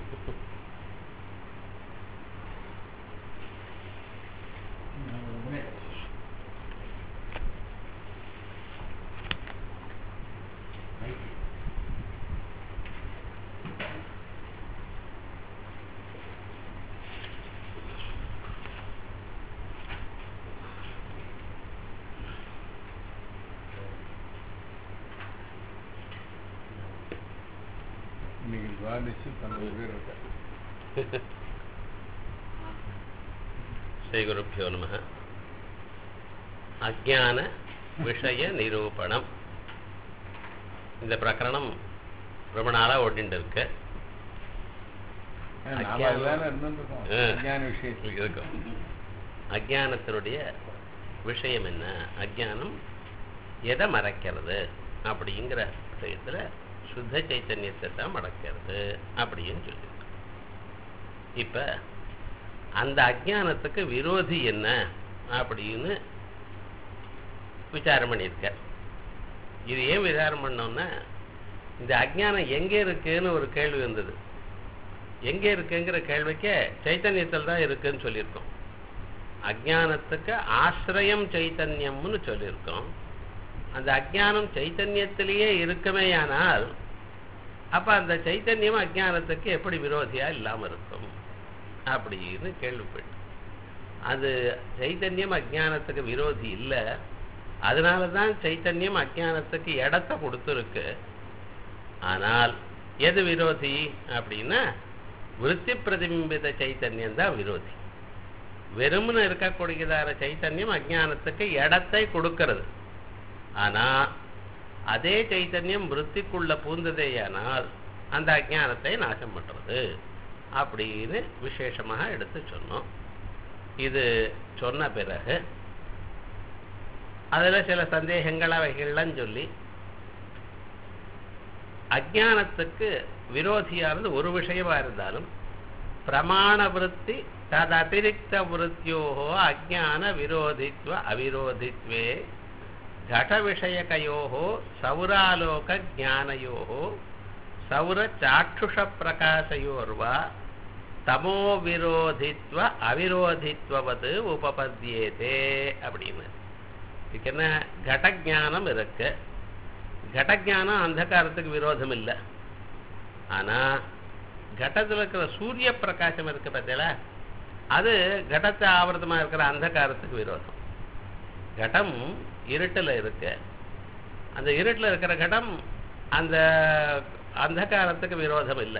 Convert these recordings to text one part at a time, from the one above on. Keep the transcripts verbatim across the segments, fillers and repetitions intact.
ஸ்ரீ குருப்யோ நமः. அஜ்ஞான விஷய நிரூபணம். இந்த பிரகரணம் ரொம்ப நாளா ஓடிட்டு இருக்கு. இருக்கும் அஜ்ஞானத்தினுடைய விஷயம் என்ன, அஜ்ஞானம் எதை மறைக்கிறது அப்படிங்கிற விஷயத்துல சுத்த சைத்தன்யத்தை தான் மடக்கிறது அப்படின்னு சொல்லியிருக்கு. இப்ப அந்த அஜ்ஞானத்துக்கு விரோதி என்ன அப்படின்னு விசாரம் பண்ணியிருக்க. இது ஏன் விசாரம் பண்ணோம்னா, இந்த அஜ்ஞானம் எங்கே இருக்குன்னு ஒரு கேள்வி வந்தது. எங்கே இருக்குங்கிற கேள்விக்கு சைத்தன்யத்தில் தான் இருக்குன்னு சொல்லியிருக்கோம். அஜ்ஞானத்துக்கு ஆசிரியம் சைத்தன்யம்னு சொல்லியிருக்கோம். அந்த அஜ்ஞானம் சைத்தன்யத்திலேயே இருக்குமேயானால் அப்ப அந்த சைத்தன்யம் அஜ்ஞானத்துக்கு எப்படி விரோதியா இல்லாம இருக்கும் அப்படின்னு கேள்விப்பட்டு, அது சைத்தன்யம் அஜ்ஞானத்துக்கு விரோதி இல்லை, அதனாலதான் சைத்தன்யம் அஜ்ஞானத்துக்கு இடத்தை கொடுத்துருக்கு. ஆனால் எது விரோதி அப்படின்னா, விருத்தி பிரதிபிம்பித சைத்தன்யம் தான் விரோதி. வெறும்னு இருக்கக்கூடியதான சைத்தன்யம் அஜ்ஞானத்துக்கு இடத்தை கொடுக்கிறது. ஆனா அதே சைத்தன்யம் விருத்திக்குள்ள பூந்ததேயானால் அந்த அஜ்ஞானத்தை நாசம் பண்றது அப்படின்னு விசேஷமாக எடுத்து சொன்னோம். இது சொன்ன பிறகு அதுல சில சந்தேகங்கள் அவைகள்லாம் சொல்லி, அஜ்ஞானத்துக்கு விரோதியானது ஒரு விஷயமா இருந்தாலும் பிரமாண விருத்தி தது அதிரிக்த விருத்தியோகோ அஜ்ஞான விரோதித்வ அவிரோதித்வே घट विषयकयोः सौरालोक ज्ञानयोः सौर चाक्षुष प्रकाशयोर्वा तमो विरोधित्व अविरोधित्ववत् उपपद्येते அப்படின்னு. இதுக்கு என்ன, கட ஞானம் இருக்கு. கட ஞானம் அந்தகாரத்துக்கு விரோதம் இல்லை. ஆனா கடத்துல இருக்கிற சூரிய பிரகாசம் இருக்கு பார்த்தீங்களா, அது கடத்தை ஆவர்த்தமா இருக்கிற அந்தகாரத்துக்கு விரோதம். கடம் இருட்டில் இருக்கு. அந்த இருட்டில் இருக்கிற கடம் அந்த அந்தகாரத்துக்கு விரோதம் இல்லை.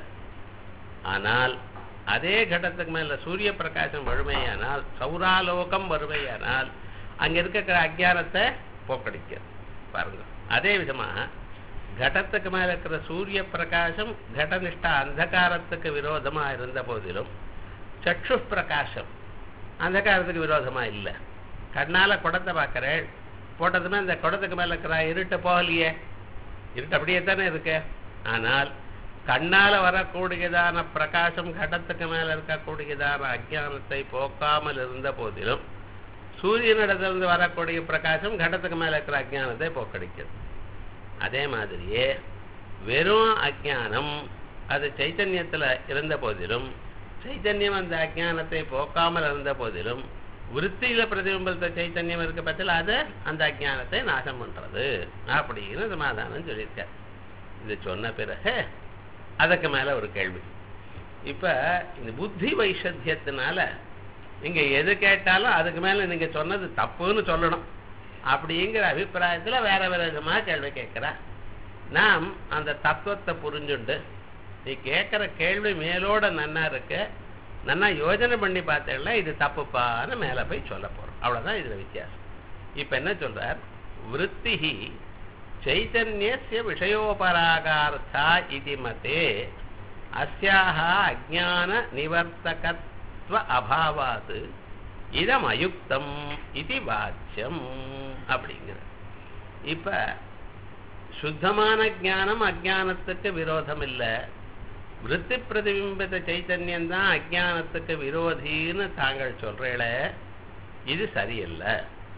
ஆனால் அதே கடத்துக்கு மேல சூரிய பிரகாசம் வறுமையானால், சௌராலோகம் வறுமையானால் அங்க இருக்கிற அஜ்ஞானத்தை போக்கடிக்கிறது. பாருங்க, அதே விதமா கடத்துக்கு மேல இருக்கிற சூரிய பிரகாசம் கடனிஷ்ட அந்தகாரத்துக்கு விரோதமா இருந்த போதிலும் சக்ஷு பிரகாசம் அந்தகாரத்துக்கு விரோதமா இல்லை. கண்ணால குடத்தை பார்க்கிறேன், போட்டதுமே இந்த குடத்துக்கு மேல இருக்கிற இருட்டு போகலையே, இருட்டு அப்படியே தானே இருக்கு. ஆனால் கண்ணால வரக்கூடியதான பிரகாசம் கடத்துக்கு மேல இருக்கக்கூடியதான அஜ்ஞானத்தை போக்காமல் இருந்த போதிலும் சூரியனிடத்திலிருந்து வரக்கூடிய பிரகாசம் கடத்துக்கு மேல இருக்கிற அஜ்ஞானத்தை போக்கடிக்கிறது. அதே மாதிரியே வெறும் அஜ்ஞானம் அது சைத்தன்யத்துல இருந்த போதிலும், சைத்தன்யம் அந்த அஜ்ஞானத்தை போக்காமல் இருந்த போதிலும் விருத்தியில பிரதிபிம்பத்த சைத்தன்யம் இருக்க பட்சத்தில் அது அந்த அஜ்ஞானத்தை நாசம் பண்றது அப்படின்னு சமாதானம் சொல்லியிருக்க. இது சொன்ன பிறகு அதுக்கு மேல ஒரு கேள்வி. இப்ப இந்த புத்தி வைஷத்தியத்தினால நீங்க எது கேட்டாலும் அதுக்கு மேல நீங்க சொன்னது தப்புன்னு சொல்லணும் அப்படிங்கிற அபிப்பிராயத்துல வேற வேற விதமா கேள்வி கேட்கிற. நாம் அந்த தத்துவத்தை புரிஞ்சுண்டு நீ கேட்கிற கேள்வி மேலோட நன்னா இருக்கு, நன்னா யோஜனை பண்ணி பார்த்தேன்னா இது தப்புப்பான்னு மேல போய் சொல்ல போறோம். அவ்வளவுதான் இதுல வித்தியாசம். இப்ப என்ன சொல்றார், விருத்திஹி சைத்தன்யஸ்ய விஷயோபராகார்த்தா இதி மதே அஸ்யாஹ அஜ்ஞான நிவர்த்தகத்வ அபாவாத் இதம் அயுக்தம் இது வாச்சியம் அப்படிங்கிற. இப்ப சுத்தமான ஞானம் அஜ்ஞானத்துக்கு விரோதம் இல்லை, விருத்தி பிரதிபிம்பித்த சைத்தன்யம் தான் அஜ்ஞானத்துக்கு விரோதின்னு தாங்கள் சொல்றீங்கள, இது சரியில்லை.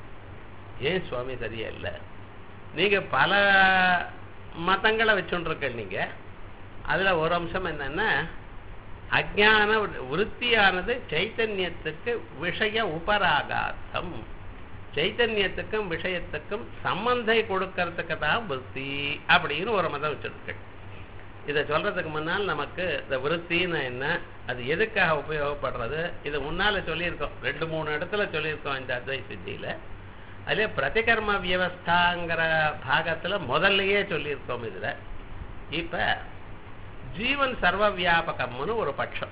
ஏன் சுவாமி சரியில்லை? நீங்க பல மதங்களை வச்சுருக்க, நீங்க அதுல ஒரு அம்சம் என்னன்னா அஜ்ஞான விருத்தியானது சைத்தன்யத்துக்கு விஷய உபராகார்த்தம், சைத்தன்யத்துக்கும் விஷயத்துக்கும் சம்பந்தை கொடுக்கறதுக்கு தான் விருத்தி அப்படின்னு ஒரு மதம் வச்சிருக்கு. இதை சொல்றதுக்கு முன்னால் நமக்கு இந்த விருத்தின்னு என்ன, அது எதுக்காக உபயோகப்படுறது, இது முன்னால சொல்லியிருக்கோம், ரெண்டு மூணு இடத்துல சொல்லியிருக்கோம் இந்த அத்வை சித்தியில. அதுலேயே பிரதிகர்ம வியவஸ்தாங்கிற பாகத்துல முதல்லையே சொல்லியிருக்கோம். இதுல இப்ப ஜீவன் சர்வ வியாபகம்னு ஒரு பட்சம்.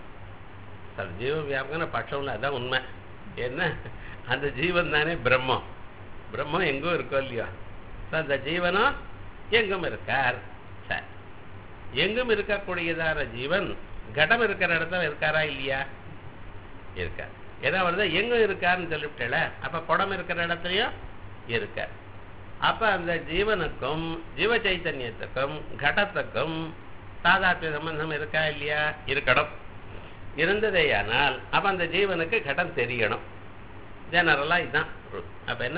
ஜீவ வியாபகம்னு பட்சம்ல அதான் உண்மை. என்ன, அந்த ஜீவன் தானே பிரம்மம், பிரம்மம் எங்கும் இருக்கோ இல்லையோ, அந்த ஜீவனும் எங்கும் இருக்கார். சரி, எங்கும் இருக்கக்கூடியதான ஜீவன் கடம் இருக்கிற இடத்துல இருக்காரா இல்லையா? இருக்கார். ஏதாவது எங்கும் இருக்காருன்னு சொல்லிவிட்டல, அப்ப குடம் இருக்கிற இடத்துலயும் இருக்கார். அப்ப அந்த ஜீவனுக்கும் ஜீவ சைத்தன்யத்துக்கும் கடத்துக்கும் தாதாத்மிய சம்பந்தம் இருக்கா இல்லையா? இருக்கணும். இருந்ததேயானால் அப்ப அந்த ஜீவனுக்கு கடம் தெரியணும். ஜெனரலா இதுதான். அப்ப என்ன,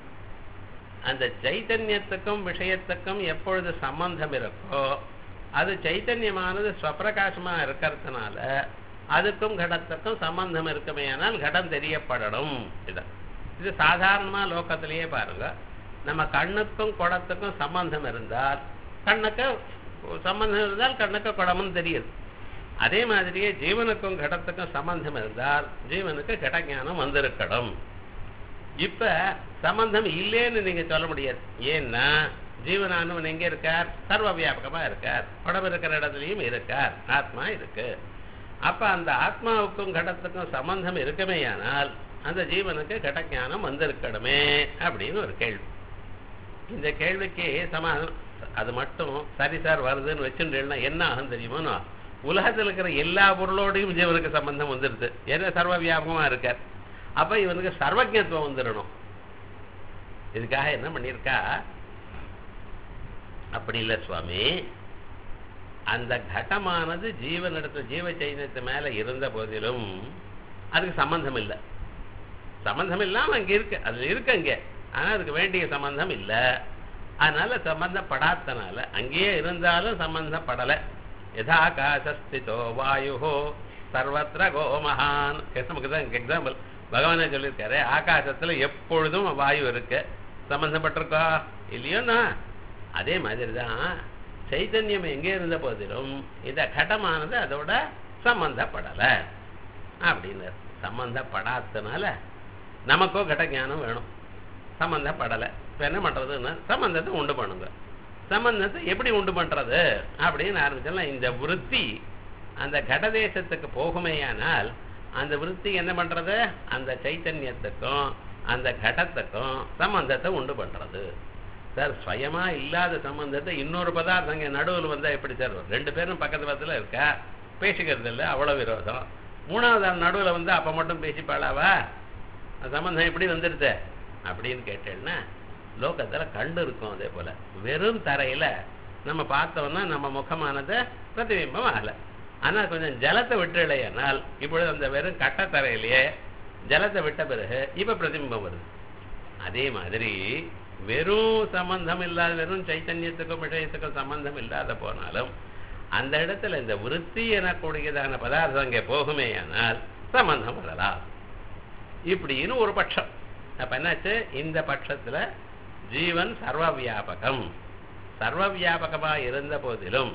அந்த சைத்தன்யத்துக்கும் விஷயத்துக்கும் எப்பொழுது சம்பந்தம் இருக்கோ அது சைத்தன்யமானது ஸ்வப்பிரகாசமா இருக்கிறதுனால அதுக்கும் கடத்துக்கும் சம்பந்தம் இருக்குமே, ஆனால் கடம் தெரியப்படணும். இதான் இது சாதாரணமா லோகத்திலேயே பாருங்க, நம்ம கண்ணுக்கும் குடத்துக்கும் சம்பந்தம் இருந்தால் கண்ணுக்கு சம்பந்தம் இருந்தால் கண்ணுக்கு குடமும் தெரியுது. அதே மாதிரியே ஜீவனுக்கும் கடத்துக்கும் சம்பந்தம் இருந்தால் ஜீவனுக்கு கடஞானம் வந்திருக்கணும். இப்ப சம்பந்தம் இல்லைன்னு நீங்க சொல்ல முடியாது. ஏன்னா ஜீவனானவன் எங்க இருக்கார்? சர்வ வியாபகமா இருக்கார், உடம்பு இருக்கிற இடத்துலயும் இருக்கார், ஆத்மா இருக்கு. அப்ப அந்த ஆத்மாவுக்கும் கடத்துக்கும் சம்பந்தம் இருக்குமேயானால் அந்த ஜீவனுக்கு கடஞானம் வந்திருக்கணுமே அப்படின்னு ஒரு கேள்வி. இந்த கேள்விக்கு சமாதானம் அது மட்டும் சரி சார் வருதுன்னு வச்சுட்டேன்னா என்ன ஆகும் தெரியுமோ, உலகத்தில் இருக்கிற எல்லா பொருளோடையும் ஜீவனுக்கு சம்பந்தம் வந்துருது. ஏன்னா சர்வ வியாபகமா இருக்கார். அப்ப இவனுக்கு சர்வஜத்துவம் வந்துடணும். இதுக்காக என்ன பண்ணிருக்கா, அப்படி இல்லை சுவாமி, அந்த கடமானது ஜீவனிடத்துல ஜீவ சைதன்யத்து மேல இருந்த போதிலும் அதுக்கு சம்பந்தம் இல்லை. சம்பந்தம் இல்லாம அங்க இருக்கு, அதுல இருக்கு அங்க, ஆனா அதுக்கு வேண்டிய சம்பந்தம் இல்லை. அதனால சம்பந்தப்படாதனால அங்கேயே இருந்தாலும் சம்பந்தப்படலை. யதாகாசஸ்திதோ வாயுஹோ சர்வத்ர கோமஹான். நமக்கு தான் எக்ஸாம்பிள் பகவானே சொல்லியிருக்காரு, ஆகாசத்துல எப்பொழுதும் வாயு இருக்கு, சம்பந்தப்பட்டிருக்கா இல்லையோண்ணா. அதே மாதிரி தான் சைத்தன்யம் எங்கே இருந்த போதிலும் இந்த கடமானது அதோட சம்பந்தப்படலை அப்படின்னு. சம்பந்தப்படாதனால நமக்கோ கட ஞானம் வேணும், சம்பந்தப்படலை. இப்போ என்ன பண்றதுன்னா சம்பந்தத்தை உண்டு பண்ணுங்க. சம்பந்தத்தை எப்படி உண்டு பண்றது அப்படின்னு ஆரம்பிச்சோம்னா இந்த விருத்தி அந்த கடதேசத்துக்கு போகுமேயானால் அந்த விருத்தி என்ன பண்றது, அந்த சைத்தன்யத்துக்கும் அந்த கடத்துக்கும் சம்பந்தத்தை உண்டு பண்றது. சார் ஸ்வயமா இல்லாத சம்பந்தத்தை இன்னொரு பதார்த்தங்க நடுவில் வந்தா எப்படி சார்? ரெண்டு பேரும் பக்கத்து பக்கத்துல இருக்கா, பேசிக்கிறது இல்லை, அவ்வளவு விரோதம். மூணாவது ஆள் நடுவில் வந்து அப்ப மட்டும் பேசிப்பாளாவா? சம்பந்தம் எப்படி வந்துடுது அப்படின்னு கேட்டேன்னா லோகத்துல கண்டு இருக்கும். அதே போல வெறும் தரையில நம்ம பார்த்தோம்னா நம்ம முகமானது பிரதிபிம்பம் ஆகல. ஆனா கொஞ்சம் ஜலத்தை விட்டு இல்லையானால் இப்பொழுது அந்த வெறும் கட்டத்தரையிலேயே ஜலத்தை விட்ட பிறகு இப்ப பிரதிபிம்பம் வருது. அதே மாதிரி வெறும் சம்பந்தம் இல்லாத, வெறும் சைத்தன்யத்துக்கும் விஷயத்துக்கும் சம்பந்தம் இல்லாத போனாலும் அந்த இடத்துல இந்த விருத்தி எனக்கூடியதான பதார்த்தம் அங்கே போகுமே ஆனால் சம்பந்தம் வரலாம் இப்படின்னு ஒரு பட்சம். அப்ப என்னாச்சு, இந்த பட்சத்துல ஜீவன் சர்வ வியாபகம், சர்வ வியாபகமா இருந்த போதிலும்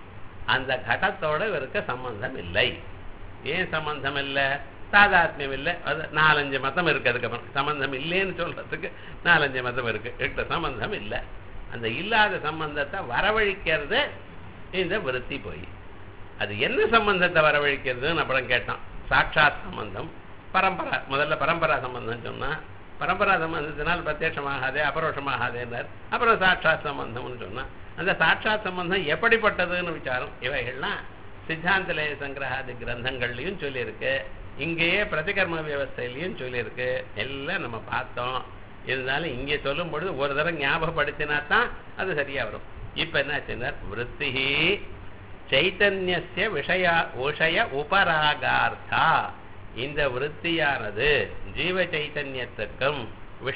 அந்த கடத்தோட இவருக்கு சம்பந்தம் இல்லை. ஏன் சம்பந்தம் இல்லை? தாதாத்மியம் இல்லை. அது நாலஞ்சு மதம் இருக்கு. அதுக்கப்புறம் சம்பந்தம் இல்லைன்னு சொல்றதுக்கு நாலஞ்சு மதம் இருக்கு. எட்டு சம்பந்தம் இல்லை. அந்த இல்லாத சம்பந்தத்தை வரவழிக்கிறது இந்த விருத்தி போய். அது என்ன சம்பந்தத்தை வரவழிக்கிறதுன்னு அப்புறம் கேட்டான். சாட்சாத் சம்பந்தம், பரம்பரா. முதல்ல பரம்பரா சம்பந்தம் சொன்னா, பரம்பரா சம்பந்தத்தினால் பிரத்யட்சமாகாதே அபரோஷமாகாதேன்னார். அப்புறம் சாட்சாத் சம்பந்தம்னு சொன்னா, அந்த சாட்சாத் சம்பந்தம் எப்படிப்பட்டதுன்னு விசாரம். இவைகள்லாம் சித்தாந்தலய சங்கிரகாதி கிரந்தங்கள்லையும் சொல்லியிருக்கு, இங்கேயே பிரதிகர்ம வியவஸ்தையிலையும் சொல்லியிருக்கு. எல்லாம் நம்ம பார்த்தோம். இருந்தாலும் இங்கே சொல்லும் பொழுது ஒரு தடவை ஞாபகப்படுத்தினா தான் அது சரியா வரும். இப்ப என்ன விருத்தி சைத்தன்யஸ்ய விஷய விஷய உபராகார்த்தா. இந்த விருத்தியானது ஜீவ சைத்தன்யத்துக்கும்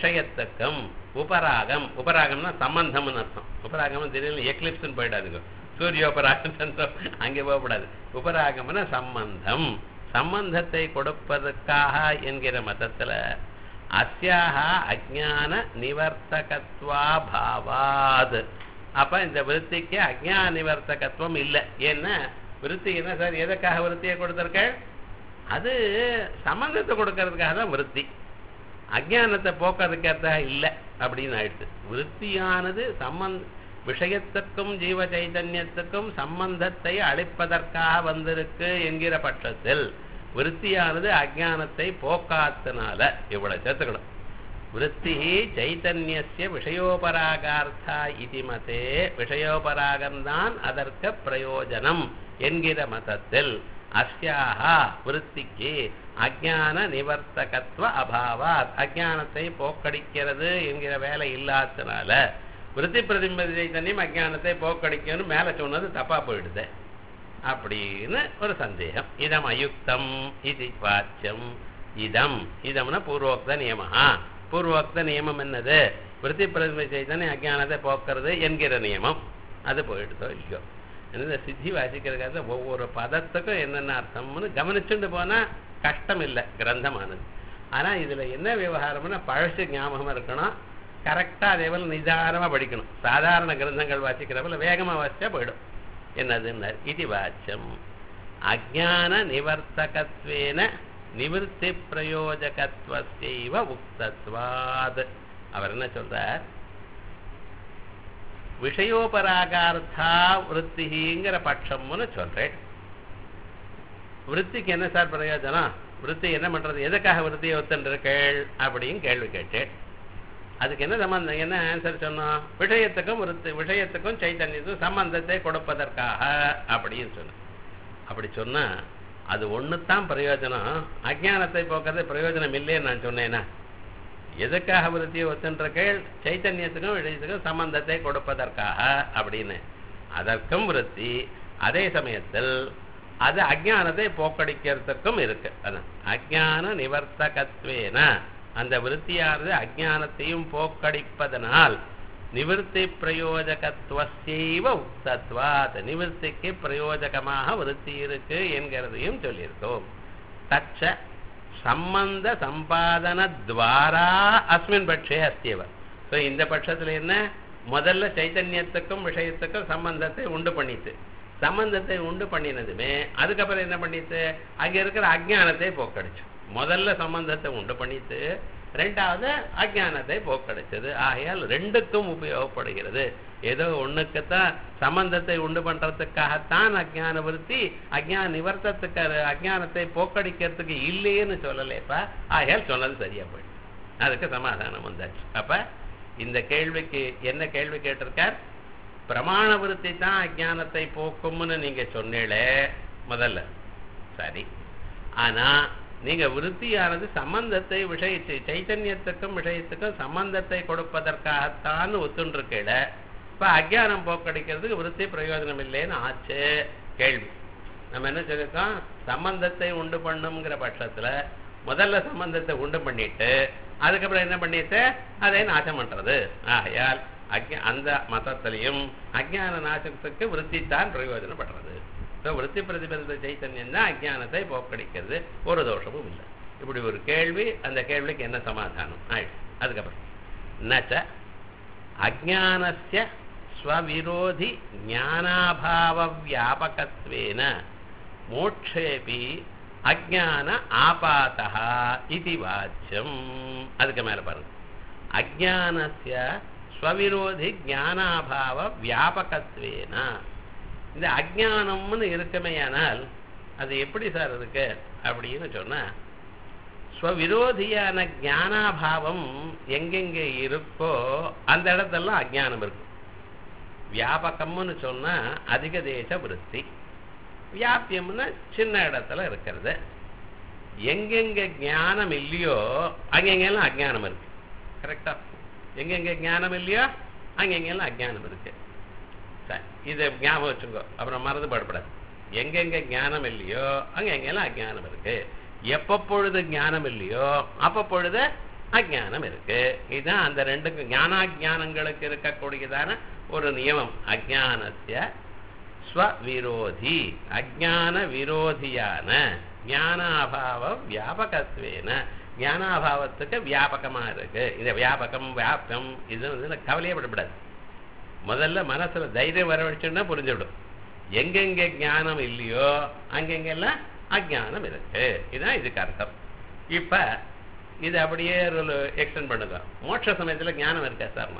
விஷயத்துக்கும் உபராகம். உபராகம்னா சம்பந்தம்னு அர்த்தம். உபராகம் திடீர்னு எக்லிப்ஸ்ன்னு போயிடாதுங்க. சூரியோபராகம் சந்திரம் அங்கே போகக்கூடாது. உபராகம்னா சம்பந்தம், சம்பந்தத்தை கொடுப்பதற்காக என்கிற மதத்துல அஸ்யாக அஜ்ஞான நிவர்த்தகத்வா பாவாத். அப்ப இந்த விருத்திக்கு அஜ்ஞான நிவர்த்தகத்துவம் இல்லை. ஏன்னா விருத்தி என்ன சார், எதுக்காக விருத்தியை கொடுத்திருக்க? அது சம்பந்தத்தை கொடுக்கறதுக்காக தான் விருத்தி, அஜ்ஞானத்தை போக்குறதுக்காக இல்லை அப்படின்னு ஆயிடுச்சு. விருத்தியானது சம்பந்த விஷயத்துக்கும் ஜீவ சைதன்யத்துக்கும் சம்பந்தத்தை அளிப்பதற்காக வந்திருக்கு என்கிற பட்சத்தில் விருத்தியானது அஜ்ஞானத்தை போக்காத்தனால இவ்வளவு சேர்த்துக்கணும். விருத்தி சைதன்யஸ்ய விஷயோபராகார்த்தா இதி மதே, விஷயோபராகம்தான் அதற்கு பிரயோஜனம் என்கிற மதத்தில் அஸ்யாக விருத்திக்கு அஜ்ஞான நிவர்த்தகத்துவ அபாவாத், அஜ்ஞானத்தை போக்கடிக்கிறது என்கிற வேலை இல்லாதனால விருத்தி பிரதிபதி சைதன்யம் அஜ்ஞானத்தை போக்கடிக்கணும் மேல சொன்னது தப்பா போயிடுது அப்படின்னு ஒரு சந்தேகம். இதம் அயுக்தம் இது வாச்சியம். இதம் இதம்னா பூர்வோக்த நியமஹா. பூர்வோக்த நியமம் என்னது? விருத்தி பிரதிபதி சைதன்யம் அஜ்ஞானத்தை போக்குறது என்கிற நியமம். அது போயிடுதோ இல்லையோ. இந்த சித்தி வாசிக்கிறதுக்காக ஒவ்வொரு பதத்துக்கும் என்னென்ன அர்த்தம்னு கவனிச்சுட்டு போனா கஷ்டம் இல்லை கிரந்தமானது. ஆனா இதுல என்ன விவகாரம்னா பழசு ஞாபகம் இருக்கணும், கரெக்டா அதே போல நிதானமா படிக்கணும். சாதாரண கிரந்தங்கள் வாசிக்கிறப்பல வேகமா வாசிச்சா போயிடும். என்னதுன்னு இது வாச்சம் அஜ்ஞான நிவர்த்தகத்வேன நிவர்த்தி பிரயோஜகத்வஸ்யைவ உக்தத்வாத். அவர் என்ன சொல்றார்? விஷயோபராகார்த்தா விருத்திங்கிற பட்சம்னு சொல்றேன். விருத்திக்கு என்ன சார் பிரயோஜனம்? விருத்தி என்ன பண்றது? எதுக்காக விருத்தியை ஒத்துருக்கேள் அப்படின்னு கேள்வி கேட்டேன். அதுக்கு என்ன சம்பந்தம், என்ன ஆன்சர் சொன்னோம்? விஷயத்துக்கும் விருத்தி விஷயத்துக்கும் சைத்தன்யத்துக்கும் சம்பந்தத்தை கொடுப்பதற்காக அப்படின்னு சொன்ன. அப்படி சொன்னா அது ஒண்ணுதான் பிரயோஜனம், அஜ்ஞானத்தை போக்குறது பிரயோஜனம் இல்லைன்னு நான் சொன்னேன்னா? எதுக்காக விருத்தியை ஒத்துருக்கேள்? சைத்தன்யத்துக்கும் விஷயத்துக்கும் சம்பந்தத்தை கொடுப்பதற்காக அப்படின்னு. அதற்கும் விருத்தி, அதே சமயத்தில் அது அஜ்ஞானத்தை போக்கடிக்கிறதுக்கும் இருக்கு. அதான் அஜ்ஞான நிவர்த்தகத்வேன, அந்த விருத்தியானது அஜ்ஞானத்தையும் போக்கடிப்பதனால் நிவர்த்தி பிரயோஜகத்துவஸ்யைவ உக்தத்வாத், நிவர்த்திக்கு பிரயோஜகமாக விருத்தி இருக்கு என்கிறதையும் சொல்லியிருக்கோம். தச்ச சம்பந்த சம்பாதன துவாரா அஸ்மின் பட்சே அஸ்தியவ. ஸோ இந்த பட்சத்துல என்ன, முதல்ல சைத்தன்யத்துக்கும் விஷயத்துக்கும் சம்பந்தத்தை உண்டு பண்ணிட்டு, சம்பந்தத்தை உண்டு பண்ணினதுமே அதுக்கப்புறம் என்ன பண்ணிட்டு அங்க இருக்கிற அஜ்ஞானத்தை போக்கடிச்சு. முதல்ல சம்பந்தத்தை உண்டு பண்ணிட்டு ரெண்டாவது அஜ்ஞானத்தை போக்கடிச்சது. ஆகையால் ரெண்டுக்கும் உபயோகப்படுகிறது. ஏதோ ஒண்ணுக்குத்தான் சம்பந்தத்தை உண்டு பண்றதுக்காகத்தான் அஜ்ஞான விருத்தி, அஜ்ஞான நிவர்த்தத்துக்கு அஜ்ஞானத்தை போக்கடிக்கிறதுக்கு இல்லையேன்னு சொல்லலேப்பா. ஆகையால் சொன்னது சரியா போயிடுச்சு. அதுக்கு சமாதானம் வந்தாச்சு. அப்ப இந்த கேள்விக்கு என்ன கேள்வி கேட்டிருக்கார்? பிரமாண விருத்தி தான் அஜ்ஞானத்தை போக்கும்னு நீங்க சொன்னீங்களே முதல்ல, சரி. ஆனா நீங்க விருத்தியானது சம்பந்தத்தை விஷய சைத்தன்யத்துக்கும் விஷயத்துக்கும் சம்பந்தத்தை கொடுப்பதற்காகத்தான் ஒத்துருக்கீழ. இப்ப அஜ்ஞானம் போக்கடிக்கிறதுக்கு விருத்தி பிரயோஜனம் இல்லைன்னு ஆச்சு. கேள்வி நம்ம என்ன சொல்லியிருக்கோம்? சம்பந்தத்தை உண்டு பண்ணுங்கிற பட்சத்துல முதல்ல சம்பந்தத்தை உண்டு பண்ணிட்டு அதுக்கப்புறம் என்ன பண்ணிட்டு அதை நாசம் பண்றது. ஆகையால் அஜ்ஞா அந்த மதத்திலையும் அஜ்ஞான நாசத்துக்கு விருத்தி தான் பிரயோஜனப்படுறது. விருத்தி பிரதிபலித்த சைத்தன்யம் தான் அஜ்ஞானத்தை போக்கடிக்கிறது, ஒரு தோஷமும் இல்லை. இப்படி ஒரு கேள்வி, அந்த கேள்விக்கு என்ன சமாதானம் ஆயிடுச்சு. அதுக்கப்புறம் நச்ச அஜ்ஞானஸ்ய ஸ்வவிரோதி ஞானாபாவ வியாபகத்வேன மோட்சேபி அஜ்ஞான ஆபாதா இது வாச்சியம். அதுக்கு மேல பாருங்க, அஜ்ஞானஸ்ய ஸ்வவிரோதி ஞானாபாவ வியாபகத்வேன. இந்த அஜ்ஞானம்னு இருக்குமேயானால் அது எப்படி சார் இருக்கு அப்படின்னு சொன்னா, ஸ்வவிரோதியான ஞானாபாவம் எங்கெங்க இருக்கோ அந்த இடத்தெல்லாம் அஜ்ஞானம் இருக்கும். வியாபகம்னு சொன்னா அதிக தேச விருத்தி, வியாபியம்னா சின்ன இடத்துல இருக்கிறது. எங்கெங்க ஞானம் இல்லையோ அங்கெங்கெல்லாம் அஜ்ஞானம் இருக்கு. கரெக்டா? எங்கெங்க ஞானம் இல்லையோ அங்கெங்கெல்லாம் அஜ்ஞானம் இருக்கு. இதை ஞாபகம் வச்சுக்கோ, அப்புறம் மறந்து படப்படாது. எங்கெங்க ஞானம் இல்லையோ அங்க எங்கெல்லாம் அஜ்ஞானம் இருக்கு. எப்பப்பொழுது ஞானம் இல்லையோ அப்பப்பொழுது அஜ்ஞானம் இருக்கு. இதுதான் அந்த ரெண்டுக்கு ஞானாஜானங்களுக்கு இருக்கக்கூடியதான ஒரு நியமம். அஜ்ஞானஸ்ய ஸ்வவிரோதி அஜ்ஞான விரோதியான ஞானாபாவ வியாபகத்வேன ஞானாபாவத்துக்கு வியாபகமா இருக்கு. இந்த வியாபகம் வியாப்தம் இது வந்து கவலையே படப்படாது. முதல்ல மனசுல தைரியம் வரவழைச்சுன்னா புரிஞ்சுவிடும். எங்கெங்க ஞானம் இல்லையோ அங்கெங்கெல்லாம் அஜ்ஞானம் இருக்கு. இதுதான் இதுக்கு அர்த்தம். இப்ப இது அப்படியே ஒரு எக்ஸ்டெண்ட் பண்ணுங்க. மோட்ச சமயத்துல ஞானம் இருக்கா சார்மா?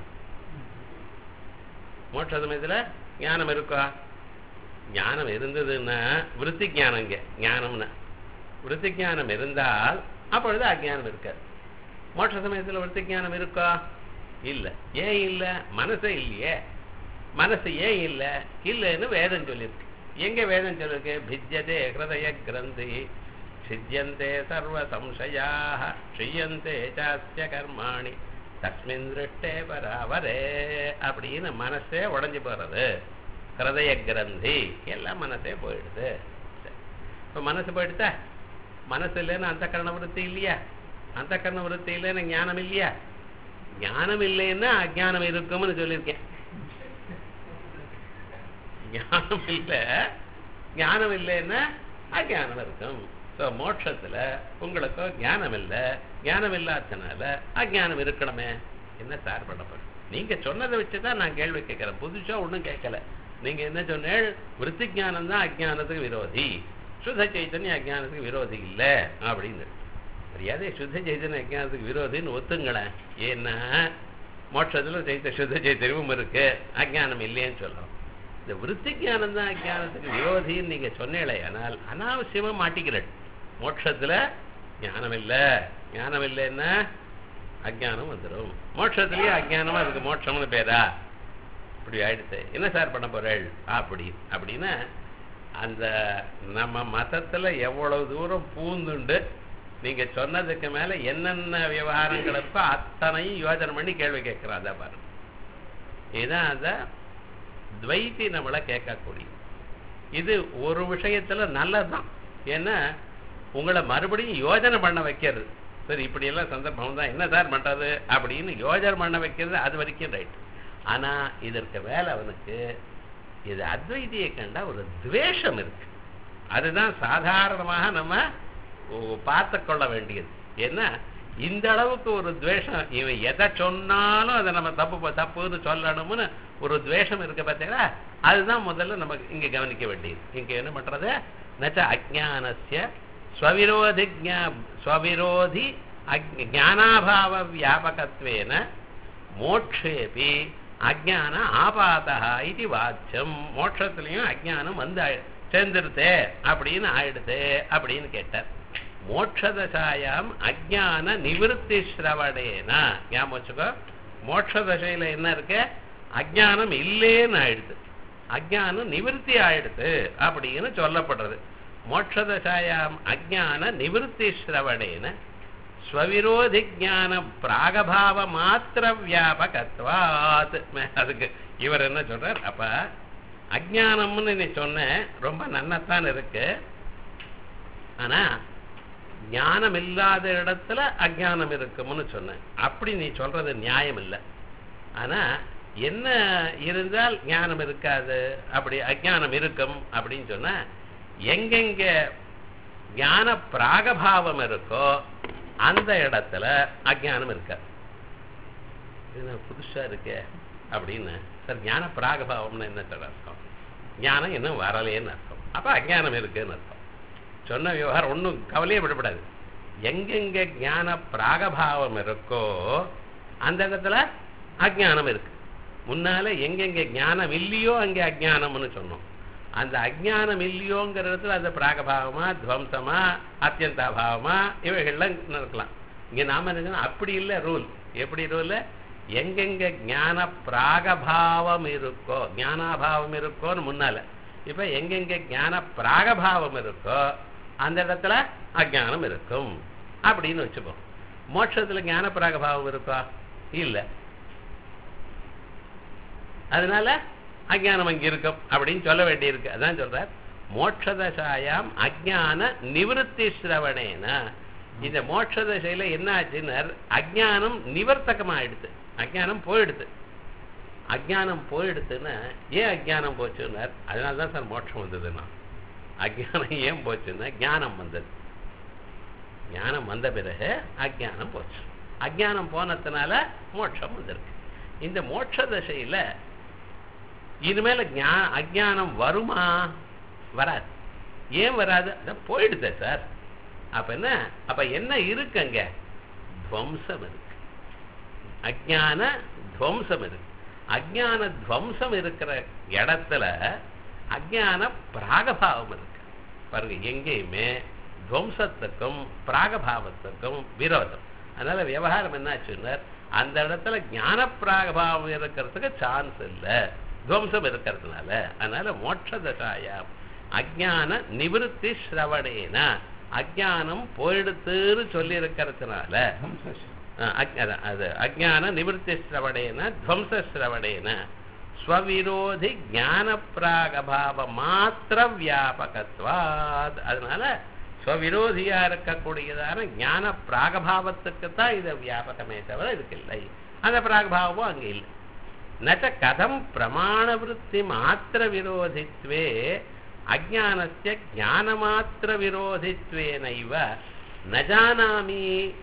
மோட்ச சமயத்துல ஞானம் இருக்கா? ஞானம் இருந்ததுன்னா விருத்தி ஞானம். இங்க ஞானம்னா விருத்தி ஞானம் இருந்தால் அப்பொழுது அஜ்ஞானம் இருக்காது. மோட்ச சமயத்துல விருத்தி ஞானம் இருக்கா? இல்ல. ஏன் இல்ல? மனசே இல்லையே. மனசு ஏன் இல்ல? இல்லைன்னு வேதம் சொல்லியிருக்கு. எங்க வேதம் சொல்லிருக்கு? பிஜ்யதே ஹிருதய கிரந்தி சித்யந்தே சர்வ சம்சயாக க்ஷீயந்தே சாஸ்ய கர்மாணி தஸ்மின் திருஷ்டே பராவரே அப்படின்னு மனசே உடஞ்சி போறது. ஹிருதய கிரந்தி எல்லாம் மனசே போயிடுது. இப்ப மனசு போயிடுதா? மனசு இல்லைன்னு அந்த கரண விருத்தி இல்லையா? அந்த கரண விருத்தி இல்லைன்னு ஞானம் இல்லையா? ஞானம் இல்லைன்னா அஜ்ஞானம் இருக்கும்னு சொல்லியிருக்கேன். ஞானம் இல்லை, ஞானம் இல்லைன்னா அஜ்ஞானம் இருக்கும். ஸோ மோட்சத்துல உங்களுக்கு ஞானம் இல்லை, ஞானம் இல்லாதனால அஜ்ஞானம் இருக்கணுமே. என்ன சார் பண்ண போறேன்? நீங்க சொன்னதை வச்சுதான் நான் கேள்வி கேட்கிறேன். புதுசா ஒன்றும் கேட்கல. நீங்க என்ன சொன்னேன்? விருத்தி ஞானம் தான் அஜ்ஞானத்துக்கு விரோதி, சுத்த சைத்தன்யம் அஜ்ஞானத்துக்கு விரோதி இல்லை அப்படின்னு. மரியாதை சுத்த சைத்தன்யம் அஜ்ஞானத்துக்கு விரோதின்னு ஒத்துங்களேன். ஏன்னா மோட்சத்துல சைத்த சுத்த சைத்தன்யமும் இருக்கு, அஜ்ஞானம் இல்லைன்னு சொல்றோம். இந்த விருத்தி ஞானம் தான் அஜ்ஞானத்துக்கு விரோதின்னு நீங்க சொன்னீங்களே, ஆனால் அனாவசியமா மாட்டிக்கிறேன். மோட்சத்துல ஞானம் இல்லை, ஞானம் இல்லைன்னா அஜ்ஞானம் வந்துடும். மோட்சத்திலேயே அஜ்ஞானமா அதுக்கு மோட்சம்னு பேரா? இப்படி ஆயிடுச்சு. என்ன சார் பண்ண போறேள் அப்படி அப்படின்னா அந்த நம்ம மதத்துல எவ்வளவு தூரம் பூந்துண்டு நீங்க சொன்னதுக்கு மேல என்னென்ன விவகாரங்கள் இருக்கோ அத்தனையும் யோஜனை பண்ணி கேள்வி கேட்கிறோம். அதான் பாருங்க, இதுதான் அந்த துவைத்தி நம்மளை கேட்கக்கூடிய. இது ஒரு விஷயத்துல நல்லதுதான். ஏன்னா உங்களை மறுபடியும் யோஜனை பண்ண வைக்கிறது. சரி இப்படி எல்லாம் சந்தர்ப்பம் தான் என்ன சார் பண்றது அப்படின்னு யோஜனை பண்ண வைக்கிறது. அது வரைக்கும் ரைட். ஆனா இதற்கு மேல அவனுக்கு இது அத்வைதியை கண்டா ஒரு துவேஷம் இருக்கு. அதுதான் சாதாரணமாக நம்ம பார்த்து கொள்ள வேண்டியது. ஏன்னா இந்த அளவுக்கு ஒரு துவேஷம், இவன் எதை சொன்னாலும் அதை நம்ம தப்பு தப்புன்னு சொல்லணும்னு ஒரு துவேஷம் இருக்கு பார்த்தீங்களா? அதுதான் முதல்ல நம்ம இங்க கவனிக்க வேண்டியது. இங்க என்ன பண்றது? நச்ச அஜ்ஞானஸ்ய ஸ்வவிரோதி ஸ்வவிரோதி ஞானாபாவ வியாபகத்வேன மோட்சேபி அஜ்ஞான ஆபாதா இது வாச்சம். மோட்சத்திலையும் அஜ்ஞானம் வந்து சேர்ந்துருத்தே அப்படின்னு ஆயிடுது அப்படின்னு கேட்டார். மோட்சதசாயாம் அஜ்ஞான நிவிருத்தி ஸ்ரவணேனா, ஞாபகம் வச்சுக்கோ. மோட்சதசையில என்ன இருக்கு? அஜ்ஞானம் இல்லேன்னு ஆயிடுது, அஜ்ஞானம் நிவிருத்தி ஆயிடுது அப்படின்னு சொல்லப்படுறது. மோட்சதசாயாம் அஜ்ஞான நிவிருத்தி ஸ்ரவணேன ஸ்வவிரோதி ஞான பிராகபாவ மாத்திர வியாபகத்வாத். அதுக்கு இவர் என்ன சொல்றார்? அப்ப அஜ்ஞானம்னு நீ சொன்ன ரொம்ப நன்னத்தான் இருக்கு. ஆனா ஞானம் இல்லாத இடத்துல அஜ்ஞானம் இருக்கும்னு சொன்ன. அப்படி நீ சொல்றது நியாயம் இல்லை. ஆனா என்ன இருந்தால் ஞானம் இருக்காது, அப்படி அஜ்ஞானம் இருக்கும் அப்படின்னு சொன்ன, எங்கெங்க ஞான பிராகபாவம் இருக்கோ அந்த இடத்துல அஜ்ஞானம் இருக்காது. இது புதுசா இருக்கே அப்படின்னு. சார் ஞான பிராகபாவம்னு என்ன சார் அர்த்தம்? ஞானம் இன்னும் வரலேன்னு அர்த்தம். அப்ப அஜ்ஞானம் இருக்குன்னு அர்த்தம். சொன்ன விவகாரம் ஒன்றும் கவலையே விடப்படாது. எங்கெங்க ஞான பிராகபாவம் இருக்கோ அந்த இடத்துல அஜ்ஞானம் இருக்கு. முன்னால எங்கெங்க ஞானம் இல்லையோ அங்கே அஜ்ஞானம்னு சொன்னோம். அந்த அஜ்ஞானம் இல்லையோங்கிற இடத்துல அந்த பிராகபாவமா துவம்சமா அத்தியந்தாபாவமா இவைகள்லாம் இருக்கலாம். இங்க நாம என்ன அப்படி இல்லை ரூல். எப்படி ரூல்? எங்கெங்க ஞான பிராகபாவம் இருக்கோ, ஞானாபாவம் இருக்கோன்னு முன்னால. இப்ப எங்கெங்க ஞான பிராகபாவம் இருக்கோ அந்த இடத்துல அஜ்ஞானம் இருக்கும் அப்படின்னு வச்சுப்போம். மோட்சத்துல ஞான பிராகபாவம் இருக்கா? இல்ல. அதனால அஜ்ஞானம் அங்க இருக்கும் அப்படின்னு சொல்ல வேண்டியிருக்கு. அதான் சொல்றார் மோட்சதசாயாம் அஜ்ஞான நிவிருத்தி ஸ்ரவணேன. இந்த மோட்சதசையில என்ன ஆச்சுன்னு அஜ்ஞானம் நிவர்த்தகமாயிடுது, அஜ்ஞானம் போயிடுது. அஜ்ஞானம் போயிடுத்துன்னா ஏன் அஜ்ஞானம் போச்சுன்னார். அதனால தான் சார் மோட்சம் வந்ததுன்னா. அஜ்ஞானம் ஏன் போச்சுன்னா ஞானம் வந்தது. ஞானம் வந்த பிறகு அஜ்ஞானம் போச்சு. அஜ்ஞானம் போனதுனால மோட்சம் வந்திருக்கு. இந்த மோட்ச தசையில இனிமேல அஜ்ஞானம் வருமா? வராது. ஏன் வராது? அதான் போயிடுது சார். அப்ப என்ன அப்ப என்ன இருக்கு? அங்க துவம்சம் இருக்கு. அஜ்ஞான துவம்சம் இருக்கு. அஜ்ஞான துவம்சம் இருக்கிற இடத்துல அஜ்ஞான பிராகபாவம் இருக்கு. பாருங்க, எங்கேயுமே துவம்சத்துக்கும் பிராகபாவத்துக்கும் விரோதம். அதனால விவகாரம் என்னாச்சுன்னா அந்த இடத்துல ஞான பிராகபாவம் இருக்கிறதுக்கு சான்ஸ் இல்லை, துவம்சம் இருக்கிறதுனால. அதனால மோட்ச தசாயா அஜ்ஞான நிவர்த்தி ஸ்ரவணேன, அஜ்ஞானம் போயிடுத்துன்னு சொல்லி இருக்கிறதுனால அது அஜ்ஞான நிவர்த்தி ஸ்ரவணேன துவம்ச ஸ்ரவணேன ஸ்வவிரோதி ஞான பிராகபாவ மாத்திர வியாபகத்வாத். அதனால ஸ்வவிரோதியா இருக்கக்கூடியதான ஞான பிராகபாவத்துக்கு தான் இது வியாபகமே தவிர இதுக்கு இல்லை. அந்த பிராகபாவமும் அங்கே இல்லை. நச்ச கதம் பிரமாண விருத்தி மாத்திர விரோதித்வே அஜ்ஞானஸ்ய ஞான மாத்திர விரோதித்வேனைவ ந ஜானாமி